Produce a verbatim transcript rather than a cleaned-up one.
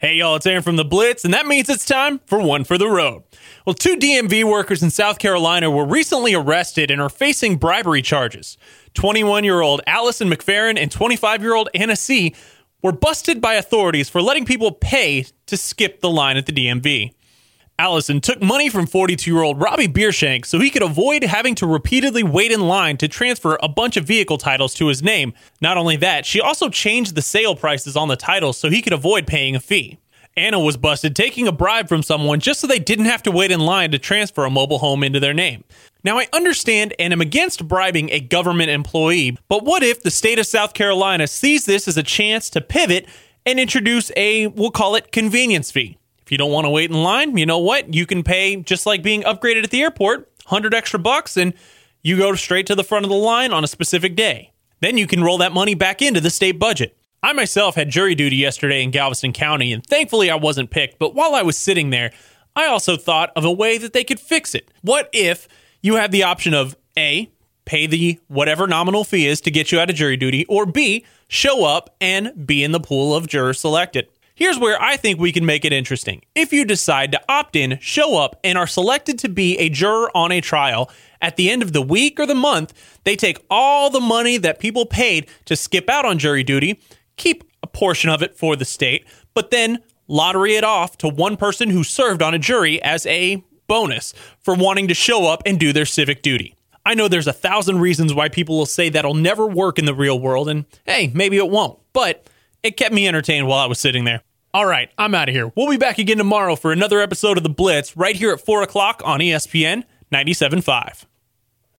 Hey y'all, it's Aaron from The Blitz, and that means it's time for One for the Road. Well, two D M V workers in South Carolina were recently arrested and are facing bribery charges. twenty-one-year-old Allison McFerrin and twenty-five-year-old Anna C. were busted by authorities for letting people pay to skip the line at the D M V. Allison took money from forty-two-year-old Robbie Beershank so he could avoid having to repeatedly wait in line to transfer a bunch of vehicle titles to his name. Not only that, she also changed the sale prices on the titles so he could avoid paying a fee. Anna was busted taking a bribe from someone just so they didn't have to wait in line to transfer a mobile home into their name. Now, I understand and am against bribing a government employee, but what if the state of South Carolina sees this as a chance to pivot and introduce a, we'll call it, convenience fee? If you don't want to wait in line, you know what? You can pay, just like being upgraded at the airport, one hundred extra bucks, and you go straight to the front of the line on a specific day. Then you can roll that money back into the state budget. I myself had jury duty yesterday in Galveston County, and thankfully I wasn't picked, but while I was sitting there, I also thought of a way that they could fix it. What if you have the option of A, pay the whatever nominal fee is to get you out of jury duty, or B, show up and be in the pool of jurors selected? Here's where I think we can make it interesting. If you decide to opt in, show up, and are selected to be a juror on a trial, at the end of the week or the month, they take all the money that people paid to skip out on jury duty, keep a portion of it for the state, but then lottery it off to one person who served on a jury as a bonus for wanting to show up and do their civic duty. I know there's a thousand reasons why people will say that'll never work in the real world, and hey, maybe it won't, but it kept me entertained while I was sitting there. All right, I'm out of here. We'll be back again tomorrow for another episode of The Blitz right here at four o'clock on E S P N ninety-seven point five.